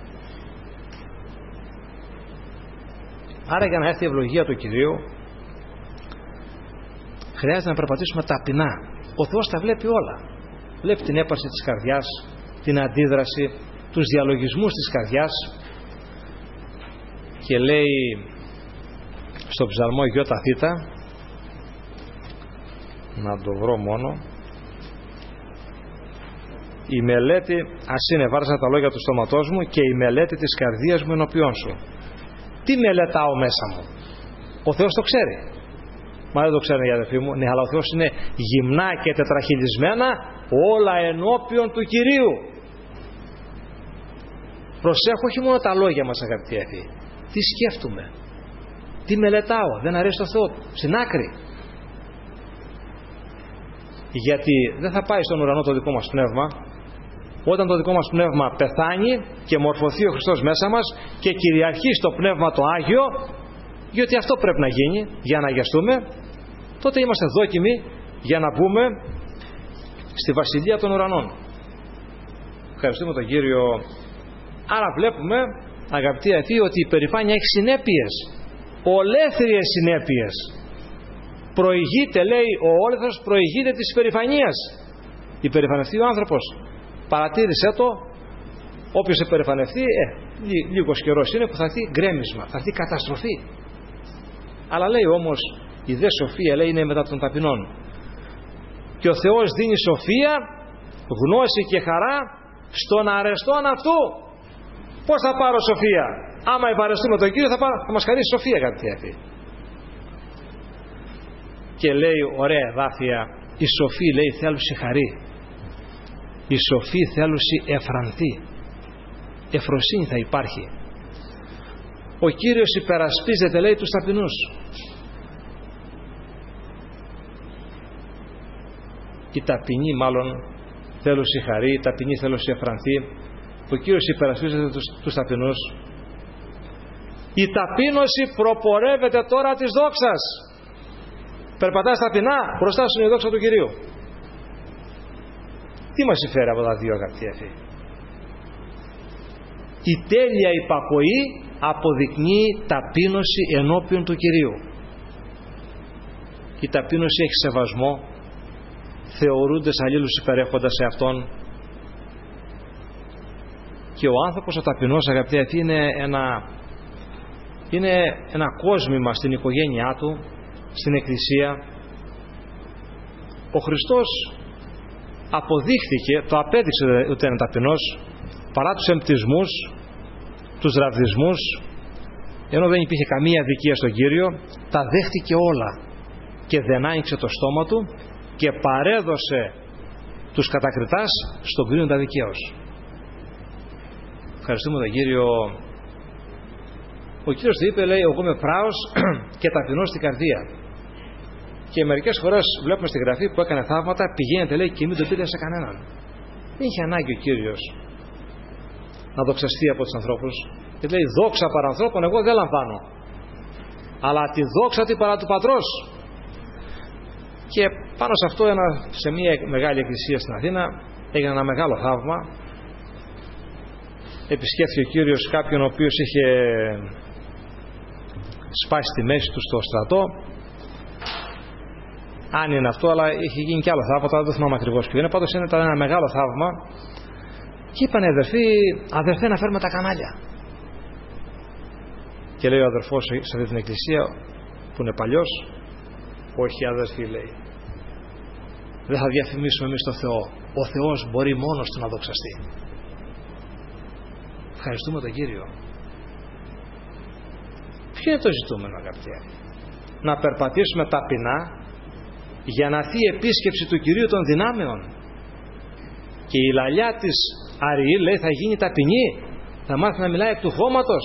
Άρα για να έρθει η ευλογία του Κυρίου χρειάζεται να περπατήσουμε ταπεινά. Ο Θεός τα βλέπει όλα. Βλέπει την έπαρση της καρδιάς, την αντίδραση, τους διαλογισμούς της καρδιάς. Και λέει στο ψαλμό Γιώτα Θήτα, να το βρω μόνο, η μελέτη, ας είναι βάρσα τα λόγια του στόματός μου και η μελέτη της καρδίας μου ενώπιόν σου. Τι μελετάω μέσα μου? Ο Θεός το ξέρει. Μα δεν το ξέρουν οι αδελφοί μου. Ναι, αλλά ο Θεός είναι γυμνά και τετραχυλισμένα όλα ενώπιον του Κυρίου. Προσέχω όχι μόνο τα λόγια μας, αγαπητοί αδελφοί. Τι σκέφτομαι, τι μελετάω, δεν αρέσει το Θεό? Στην άκρη. Γιατί δεν θα πάει στον ουρανό το δικό μας πνεύμα όταν το δικό μας πνεύμα πεθάνει και μορφωθεί ο Χριστός μέσα μας και κυριαρχεί στο πνεύμα το Άγιο, γιατί αυτό πρέπει να γίνει για να αγιαστούμε. Τότε είμαστε δόκιμοι για να μπούμε στη Βασιλεία των Ουρανών. Ευχαριστούμε τον Κύριο. Άρα βλέπουμε, αγαπητοί αδελφοί, ότι η περηφάνεια έχει συνέπειες, ολέθριες συνέπειες. Προηγείται, λέει, ο όλεθρος προηγείται της υπερηφανίας. Υπερηφανευτεί ο άνθρωπος. Παρατήρησέ το, όποιος υπερηφανευτεί, λίγος καιρός είναι που θα έρθει γκρέμισμα, θα έρθει καταστροφή. Αλλά λέει όμως, η δε σοφία, λέει, είναι μετά των ταπεινών. Και ο Θεός δίνει σοφία, γνώση και χαρά στον αρεστόν αυτού. Πώς θα πάρω σοφία? Άμα επαρεστούμε τον Κύριο θα μας χαρίσει σοφία, αγαπητοί αδελφοί. Και λέει ωραία εδάφια, η σοφή, λέει, θέλουση χαρή, η σοφή θέλουση εφραντή, εφροσύνη θα υπάρχει. Ο Κύριος υπερασπίζεται, λέει, τους ταπεινούς. Οι ταπεινοί μάλλον θέλουν συγχαρεί, οι ταπεινοί θέλουν συγεφρανθεί. Ο Κύριος υπερασπίζεται τους ταπεινούς. Η ταπείνωση προπορεύεται τώρα της δόξας. Περπατάς ταπεινά, μπροστά σου είναι η δόξα του Κυρίου. Τι μας συμφέρει από τα δύο, αγαπητοί αδελφοί? Η τέλεια υπακοή αποδεικνύει ταπείνωση ενώπιον του Κυρίου. Η ταπείνωση έχει σεβασμό, θεωρούνται αλλήλους υπερέχοντας σε Αυτόν, και ο άνθρωπος ο ταπεινός, αγαπητοί αδελφοί, είναι ένα κόσμημα στην οικογένειά του, στην εκκλησία. Ο Χριστός αποδείχθηκε, το απέδειξε ότι είναι ταπεινός, παρά τους εμπτισμούς, τους ραβδισμούς, ενώ δεν υπήρχε καμία αδικία στον Κύριο, τα δέχτηκε όλα και δεν άνοιξε το στόμα του και παρέδωσε τους κατακριτάς στον κρίνοντα δικαίως. Ευχαριστούμε τον Κύριο. Ο Κύριος του είπε, λέει, εγώ είμαι πράος και ταπεινός στην καρδία. Και μερικές φορές βλέπουμε στη Γραφή που έκανε θαύματα, πηγαίνετε, λέει, και μην το πείτε σε κανέναν. Δεν είχε ανάγκη ο Κύριος να δοξαστεί από τους ανθρώπους. Και λέει, δόξα παρά ανθρώπων εγώ δεν λαμβάνω, αλλά τη δόξα του παρά του Πατρός. Και πάνω σε αυτό, σε μια μεγάλη εκκλησία στην Αθήνα, έγινε ένα μεγάλο θαύμα. Επισκέφθηκε ο Κύριος κάποιον ο οποίος είχε σπάσει τη μέση του στο στρατό. Αν είναι αυτό, αλλά είχε γίνει και άλλο θαύμα, δεν θυμάμαι ακριβώς ποιο είναι. Πάντως ήταν ένα μεγάλο θαύμα. Και είπανε, αδερφέ, να φέρουμε τα κανάλια. Και λέει ο αδερφός σε αυτή την εκκλησία, που είναι παλιός, όχι αδερφοί, λέει, δεν θα διαφημίσουμε εμείς τον Θεό. Ο Θεός μπορεί μόνος του να δοξαστεί. Ευχαριστούμε τον Κύριο. Ποιο είναι το ζητούμενο, αγαπητοί? Να περπατήσουμε ταπεινά για να έρθει η επίσκεψη του Κυρίου των δυνάμεων. Και η λαλιά της Αριή, λέει, θα γίνει ταπεινή, θα μάθει να μιλάει εκ του χώματος.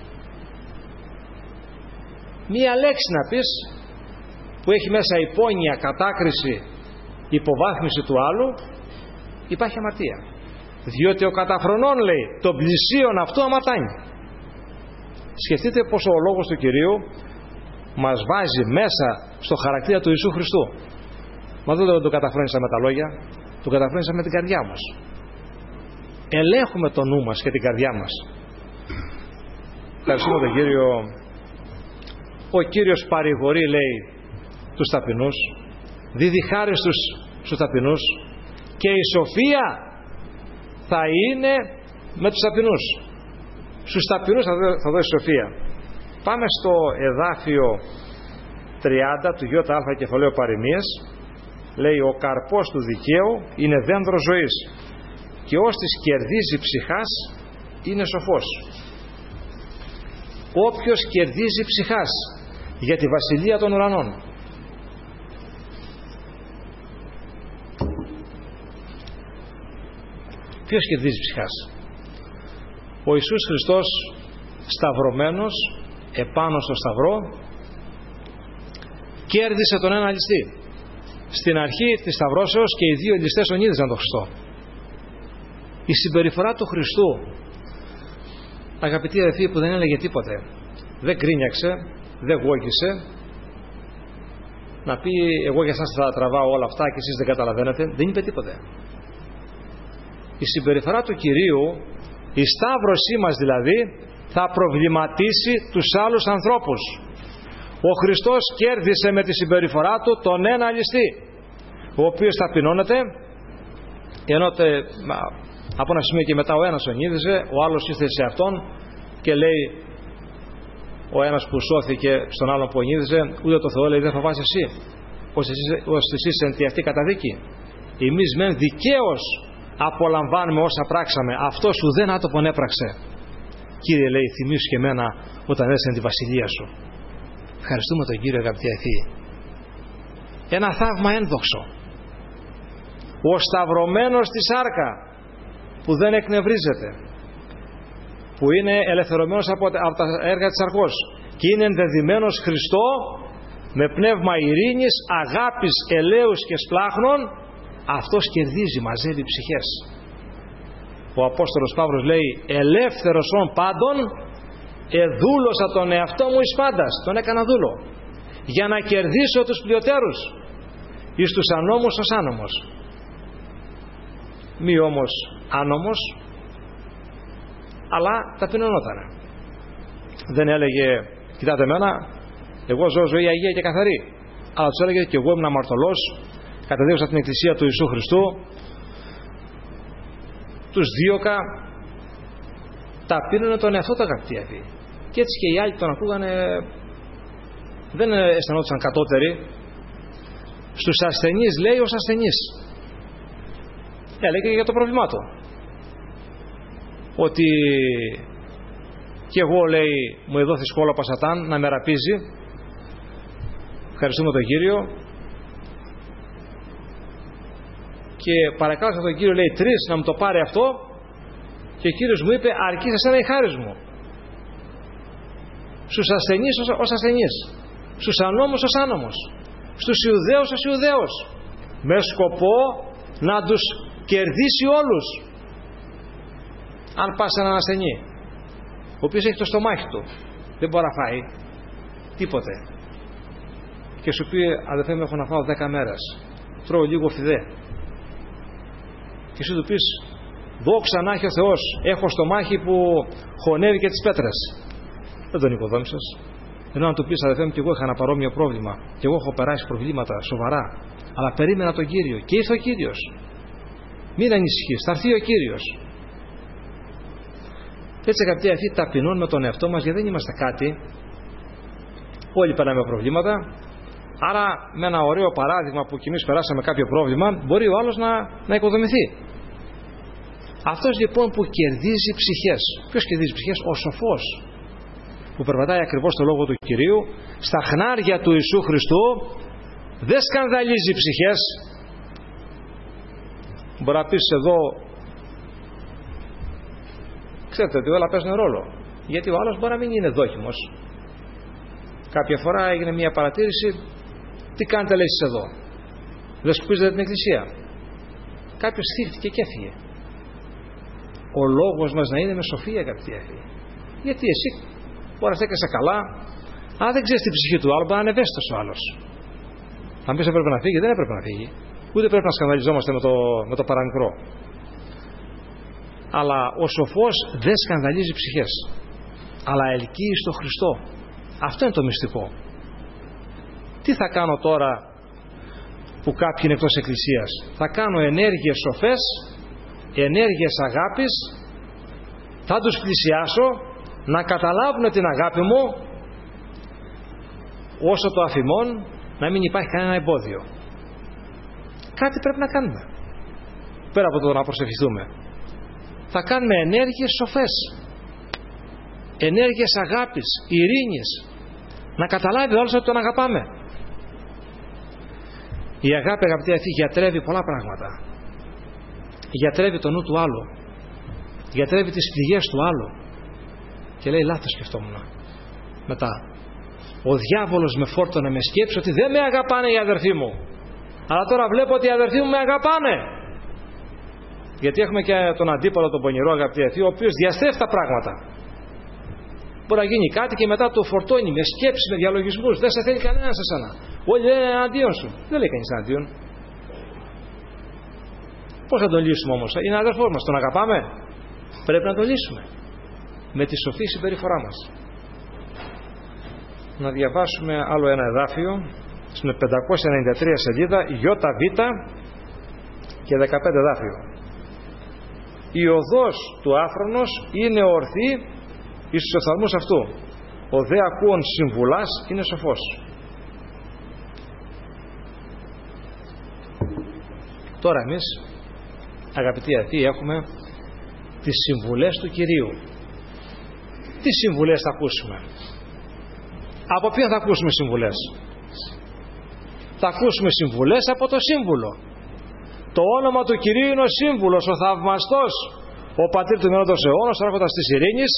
Μία λέξη να πεις που έχει μέσα υπόνοια, κατάκριση, υποβάθμιση του άλλου, υπάρχει αμαρτία. Διότι ο καταφρονών, λέει, των πλησίων αυτού αματάνει. Σκεφτείτε πως ο λόγος του Κυρίου μας βάζει μέσα στο χαρακτήρα του Ιησού Χριστού. Μα δεν το καταφρόνησα με τα λόγια, το καταφρόνησα με την καρδιά μας. Ελέγχουμε το νου μας και την καρδιά μας. Ευχαριστούμε τον Κύριο. Ο Κύριος παρηγορεί, λέει, τους ταπεινούς, δίδει χάρη στους ταπεινούς, και η σοφία θα είναι με τους ταπεινούς. Στους ταπεινούς θα δώσει σοφία. Πάμε στο εδάφιο 30 του ΙΑ κεφαλαίου παροιμίες. Λέει, ο καρπός του δικαίου είναι δέντρο ζωής, και όστις κερδίζει ψυχάς είναι σοφός. Όποιος κερδίζει ψυχάς για τη βασιλεία των ουρανών. Ποιος κερδίζει ψυχάς? Ο Ιησούς Χριστός, σταυρωμένος επάνω στο σταυρό, κέρδισε τον ένα ληστή. Στην αρχή της σταυρώσεως και οι δύο ληστές ονείδησαν τον Χριστό. Η συμπεριφορά του Χριστού, αγαπητοί αδελφοί, που δεν έλεγε τίποτε, δεν κρίνιαξε, δεν γόγγισε, να πει εγώ για σας θα τραβάω όλα αυτά και εσείς δεν καταλαβαίνετε, δεν είπε τίποτε. Η συμπεριφορά του Κυρίου, η σταύρωσή μας δηλαδή, θα προβληματίσει τους άλλους ανθρώπους. Ο Χριστός κέρδισε με τη συμπεριφορά του τον ένα ληστή, ο οποίος ταπεινώνεται, ενώ από ένα σημείο και μετά ο ένας ονείδησε, ο άλλος ήρθε σε αυτόν και λέει, ο ένας που σώθηκε στον άλλον που ονείδησε, ούτε το Θεό, λέει, δεν φοβάσαι εσύ, ως εσείς εν τη αυτή καταδίκη? Εμείς μεν δικαίως απολαμβάνουμε όσα πράξαμε, αυτός σου δεν άτοπον έπραξε. Κύριε, λέει, θυμήσου και εμένα όταν έσαι τη βασιλεία σου. Ευχαριστούμε τον Κύριο, αγαπητοί αδελφοί. Ένα θαύμα ένδοξο. Ο σταυρωμένος στη σάρκα που δεν εκνευρίζεται. που είναι ελευθερωμένος από τα έργα της αρκός και είναι ενδεδειμένος Χριστό με πνεύμα ειρήνης, αγάπης, ελέους και σπλάχνων, αυτός κερδίζει, μαζεύει ψυχές. Ο Απόστολος Παύλος λέει, ελεύθερος όν πάντων, εδούλωσα τον εαυτό μου εις πάντας, τον έκανα δούλο, για να κερδίσω τους πλειοτέρους, εις τους ανώμους ως άνομος. Μη όμως άνομος, αλλά ταπεινωνότανε. Δεν έλεγε, κοιτάτε εμένα, εγώ ζω ζωή αγία και καθαρή, αλλά τους έλεγε, και εγώ ήμουν αμαρτωλός, καταδίωσα την εκκλησία του Ιησού Χριστού, τους δίωκα, ταπείνωνε τον εαυτό του, αγαπητοί αδελφοί. Και έτσι και οι άλλοι τον ακούγανε, δεν αισθανόντουσαν κατώτεροι. Στους ασθενείς λέει ως ασθενείς, έλεγε για το πρόβλημά του, ότι και εγώ, λέει, μου εδόθη σκόλοπα Σατάν να με ραπίζει, ευχαριστούμε τον Κύριο, και παρακάλεσα τον Κύριο, λέει, 3 να μου το πάρει αυτό, και ο Κύριος μου είπε, αρκεί σε σένα η χάρις μου. Στους ασθενείς ως ασθενείς, στους ανώμους ως άνομος, στους Ιουδαίους ως Ιουδαίος, με σκοπό να τους κερδίσει όλους. Αν πας σε έναν ασθενή, ο οποίος έχει το στομάχι του, δεν μπορεί να φάει τίποτε, και σου πει, αδελφέ μου, έχω να φάω 10 μέρες, τρώω λίγο φιδέ, και εσύ του πεις, δόξα να έχει ο Θεός, έχω στομάχι που χωνεύει και τις πέτρες, δεν τον οικοδόμησες. Ενώ αν του πεις, αδελφέ μου, και εγώ είχα ένα παρόμοιο πρόβλημα, και εγώ έχω περάσει προβλήματα σοβαρά, αλλά περίμενα τον Κύριο, και ήρθε ο Κύριος. Μην ανησυχείς, θα έρθει ο Κύριος. Έτσι, αγαπητοί αδελφοί, ταπεινώνουμε τον εαυτό μας, γιατί δεν είμαστε κάτι. Όλοι περνάμε προβλήματα. Άρα, με ένα ωραίο παράδειγμα που κι εμείς περάσαμε κάποιο πρόβλημα, μπορεί ο άλλος να οικοδομηθεί. Αυτός λοιπόν που κερδίζει ψυχές. Ποιος κερδίζει ψυχές? Ο σοφός, που περπατάει ακριβώς στο λόγο του Κυρίου, στα χνάρια του Ιησού Χριστού, δεν σκανδαλίζει ψυχές. Μπορεί να πεις εδώ, ξέρετε ότι όλα παίζουν ρόλο, γιατί ο άλλος μπορεί να μην είναι δόκιμος. Κάποια φορά έγινε μια παρατήρηση, τι κάνετε, λέει, εσείς εδώ, δεν σκουπίζετε την εκκλησία. Κάποιος θύχτηκε και έφυγε. Ο λόγος μας να είναι με σοφία, αγαπητοί αδελφοί. Γιατί εσύ μπορεί να στέκεσαι καλά, αλλά δεν ξέρεις την ψυχή του άλλου, μπορεί να είναι ευαίσθητος ο άλλος. Αν πεις έπρεπε να φύγει, δεν έπρεπε να φύγει. Ούτε πρέπει να σκανδαλιζόμαστε με το παραμικρό. Αλλά ο σοφός δεν σκανδαλίζει ψυχές, αλλά ελκύει στο Χριστό. Αυτό είναι το μυστικό. Τι θα κάνω τώρα που κάποιοι είναι εκτός εκκλησίας? Θα κάνω ενέργειες σοφές, ενέργειες αγάπης, θα τους πλησιάσω να καταλάβουν την αγάπη μου, όσο το αφημών να μην υπάρχει κανένα εμπόδιο. Κάτι πρέπει να κάνουμε, πέρα από το να προσευχηθούμε. Θα κάνουμε ενέργειες σοφές, ενέργειες αγάπης, ειρήνης, να καταλάβει όλος ότι τον αγαπάμε. Η αγάπη, αγαπητοί αδελφοί, γιατρεύει πολλά πράγματα. Γιατρεύει το νου του άλλου, γιατρεύει τις πληγές του άλλου. Και λέει, λάθος σκεφτόμουν. Μετά, ο διάβολος με φόρτωνε με σκέψη ότι δεν με αγαπάνε οι αδερφοί μου, αλλά τώρα βλέπω ότι οι αδερφοί μου με αγαπάνε. Γιατί έχουμε και τον αντίπαλο, τον πονηρό, αγαπητοί αδερφοί, ο οποίος διαστρέφει τα πράγματα. Μπορεί να γίνει κάτι και μετά το φορτώνει με σκέψεις, με διαλογισμούς. Δεν σε θέλει κανένας εσένα. Όλοι λένε εναντίον σου. Δεν λέει κανείς εναντίον. Πώς θα τον λύσουμε όμως? Είναι αδερφός μας, τον αγαπάμε. Πρέπει να τον λύσουμε με τη σοφή συμπεριφορά μας. Να διαβάσουμε άλλο ένα εδάφιο στην 593 σελίδα, ΙΒ και 15 εδάφιο. Η οδός του άφρονος είναι ορθή εις τους οφθαλμούς αυτού, ο δε ακούων συμβουλάς είναι σοφός. Τώρα εμείς, αγαπητοί αδελφοί, έχουμε τις συμβουλές του Κυρίου. Τι συμβουλές θα ακούσουμε? Από ποιον θα ακούσουμε συμβουλές? Θα ακούσουμε συμβουλές από το Σύμβουλο. Το όνομα του Κυρίου είναι ο Σύμβουλος, ο θαυμαστός, ο πατήρ του μενόντος αιώνος, ο άρχοντας της ειρήνης,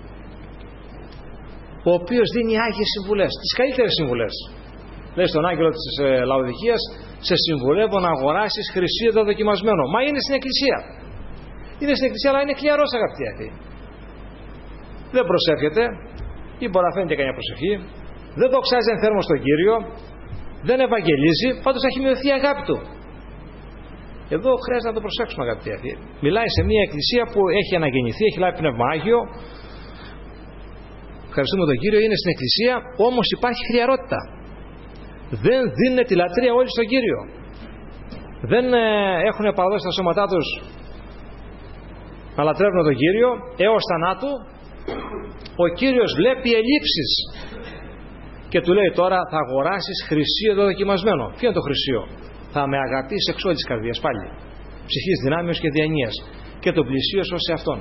ο οποίος δίνει άγιες συμβουλές, τις καλύτερες συμβουλές. Λέει στον άγγελο της Λαοδικίας, σε συμβουλεύω να αγοράσεις χρυσίο δοκιμασμένο. Μα είναι στην εκκλησία. Είναι στην εκκλησία, αλλά είναι κλιαρός, αγαπητοί αυτοί. Δεν προσεύχεται, ή μπορεί να φαίνεται καμιά προσευχή, δεν δοξάζει εν θέρμο στον Κύριο, δεν ευαγγελίζει, πάντως έχει μειωθεί η αγάπη του. Εδώ χρειάζεται να το προσέξουμε, αγαπητοί αυτοί. Μιλάει σε μια εκκλησία που έχει αναγεννηθεί, έχει λάβει πνεύμα Άγιο. Ευχαριστούμε τον Κύριο, είναι στην εκκλησία, όμως υπάρχει χρειαρότητα. Δεν δίνουν τη λατρεία όλοι στον Κύριο. Δεν έχουν παραδώσει τα σώματά τους να λατρεύουν τον Κύριο έως θανάτου. Ο Κύριος βλέπει ελλείψεις και του λέει τώρα θα αγοράσεις χρυσίο δοκιμασμένο. Ποιο είναι το χρυσίο? Θα με αγαπήσεις εξ όλης της καρδιάς πάλι, ψυχής, δυνάμεως και διανοίας, και τον πλησίος ως σε αυτόν.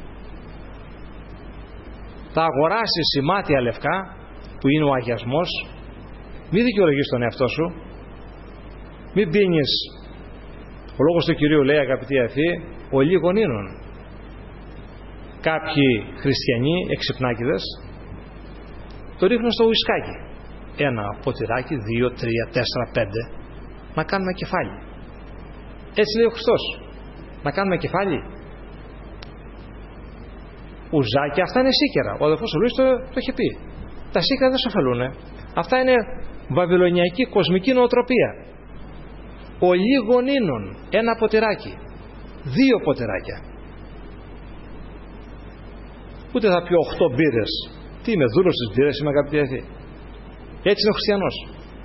Θα αγοράσεις σημάτια λευκά, που είναι ο αγιασμός. Μην δικαιολογείς τον εαυτό σου, μην πίνεις. Ο λόγος του Κυρίου λέει, αγαπητοί αδελφοί, ο λίγων ίνων. Κάποιοι χριστιανοί εξυπνάκηδες το ρίχνουν στο ουισκάκι, ένα ποτηράκι, 2, 3, 4, 5, να κάνουμε κεφάλι. Έτσι λέει ο Χριστός, να κάνουμε κεφάλι. Ουζάκια, αυτά είναι σίκερα. Ο αδελφός ο Λουίς το είχε πει. Τα σίκερα δεν σου ωφελούνε. Αυτά είναι βαβυλωνιακή κοσμική νοοτροπία. Ο λίγων ίνων, ένα ποτηράκι, 2 ποτηράκια. Ούτε θα πιω 8 μπύρες. Τι είμαι, δούλος της μπύρες, είμαι, αγαπητοί αδελφοί? Έτσι είναι ο χριστιανός.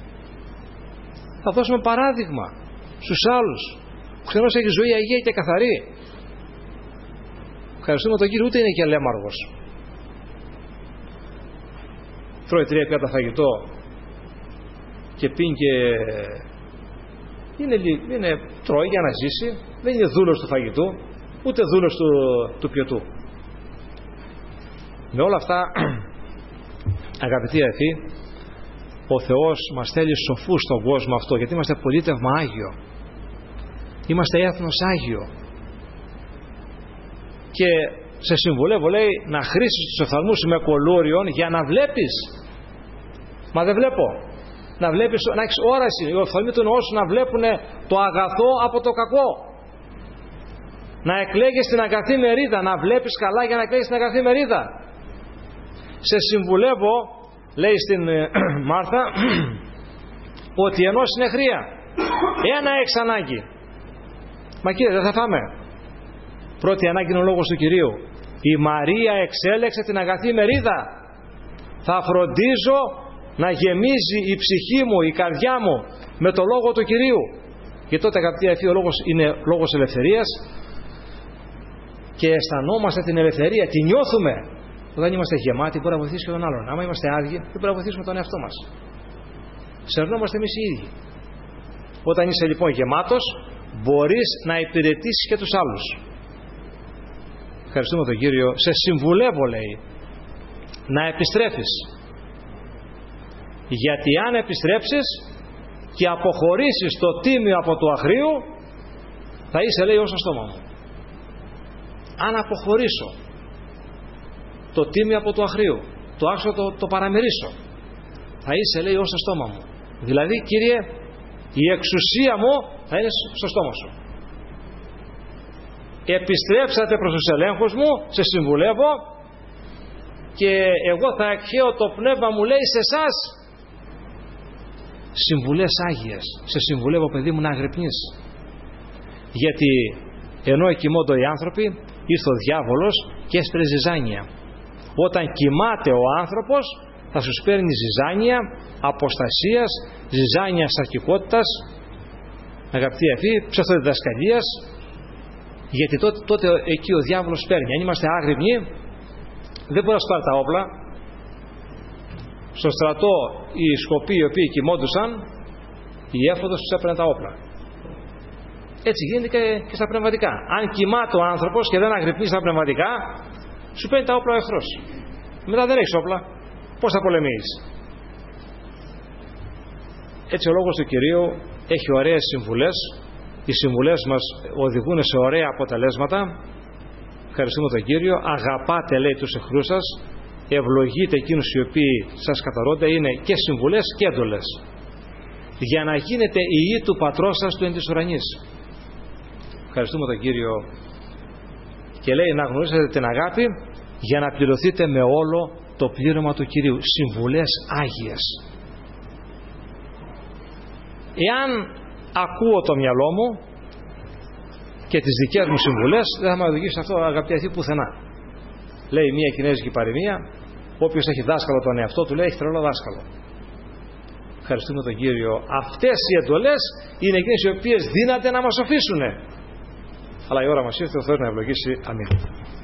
Θα δώσουμε παράδειγμα στους άλλους. Ο χριστιανός έχει ζωή αγία και καθαρή. Ευχαριστούμε τον Κύριο, ούτε είναι και αλέμαργος. Τρώει 3 πιάτα φαγητό και πίνει και τρώει για να ζήσει. Δεν είναι δούλος του φαγητού, ούτε δούλος του πιωτού. Με όλα αυτά, αγαπητοί αδελφοί, ο Θεός μας θέλει σοφούς στον κόσμο αυτό, γιατί είμαστε πολίτευμα Άγιο, είμαστε έθνος Άγιο, και σε συμβουλεύω, λέει, να χρήσεις τους οφθαλμούς με κολούριον για να βλέπεις. Μα δεν βλέπω. Να βλέπεις, να έχεις όραση. Οι οφθαλμοί του νόου σου να βλέπουν το αγαθό από το κακό. Να εκλέγεις την αγαθή μερίδα, να βλέπεις καλά για να εκλέγεις την αγαθή μερίδα. Σε συμβουλεύω, λέει στην Μάρθα, ότι ενός είναι χρία. Ένα έχεις ανάγκη. Μα κύριε, δεν θα φάμε? Πρώτη ανάγκη είναι ο λόγος του Κυρίου. Η Μαρία εξέλεξε την αγαθή μερίδα. Θα φροντίζω να γεμίζει η ψυχή μου, η καρδιά μου με το λόγο του Κυρίου. Και τότε, αγαπητοί αδελφοί, ο λόγος είναι λόγος ελευθερίας και αισθανόμαστε την ελευθερία, την νιώθουμε. Όταν είμαστε γεμάτοι μπορεί να βοηθήσει και τον άλλον. Άμα είμαστε άδειοι δεν μπορεί να βοηθήσουμε τον εαυτό μας. Σερνόμαστε εμείς οι ίδιοι. Όταν είσαι λοιπόν γεμάτος, μπορείς να υπηρετήσεις και τους άλλους. Ευχαριστούμε τον Κύριο. Σε συμβουλεύω, λέει, να επιστρέφεις. Γιατί αν επιστρέψεις και αποχωρήσεις το τίμιο από το αχρίου, θα είσαι, λέει, ως το στόμα μου. Αν αποχωρήσω το τίμιο από το αχρίου, το άξιο το παραμερίσω, θα είσαι, λέει, ως το στόμα μου. Δηλαδή, Κύριε, η εξουσία μου θα είναι στο στόμα σου. Επιστρέψατε προς τους ελέγχους μου, σε συμβουλεύω, και εγώ θα εκχέω το πνεύμα μου, λέει, σε εσάς. Συμβουλές άγιες. Σε συμβουλεύω, παιδί μου, να αγρυπνείς. Γιατί ενώ εκοιμώνται οι άνθρωποι, ήρθε ο διάβολος και έσπρε ζυζάνια. Όταν κοιμάται ο άνθρωπος, θα σου παίρνει ζυζάνια αποστασίας, ζυζάνια σαρκικότητας, αγαπητοί αυτοί, ψευτοδιδασκαλίας. Γιατί τότε εκεί ο διάβολος παίρνει. Αν είμαστε άγρυπνοι, δεν μπορεί να σου πάρει τα όπλα. Στο στρατό οι σκοποί οι οποίοι κοιμόντουσαν, η έφοδος τους έπαιρνε τα όπλα. Έτσι γίνεται και στα πνευματικά. Αν κοιμάται ο άνθρωπος και δεν αγρυπνεί στα πνευματικά, σου παίρνει τα όπλα ο εχθρός. Μετά δεν έχεις όπλα. Πώς θα πολεμήσεις? Έτσι ο λόγος του Κυρίου έχει ωραίες συμβουλές. Οι συμβουλές μας οδηγούν σε ωραία αποτελέσματα. Ευχαριστούμε τον Κύριο. Αγαπάτε, λέει, τους εχθρούς σας, ευλογείτε εκείνους οι οποίοι σας καταρρώνται, είναι και συμβουλές και έντολες, για να γίνετε ιοί του Πατρός σας του εν της ουρανής. Ευχαριστούμε τον Κύριο. Και λέει να γνωρίσετε την αγάπη για να πληρωθείτε με όλο το πλήρωμα του Κυρίου. Συμβουλές άγιες. Εάν ακούω το μυαλό μου και τις δικές μου συμβουλές, δεν θα με οδηγήσει αυτό, αγαπητοί, πουθενά. Λέει μια κινέζικη παροιμία, όποιος έχει δάσκαλο τον εαυτό του, λέει, έχει τρελό δάσκαλο. Ευχαριστούμε τον Κύριο. Αυτές οι εντολές είναι εκείνες οι οποίες δύναται να μας οφείσουν. Αλλά η ώρα μας ήρθε, ο Θεός να ευλογήσει. Αμήν.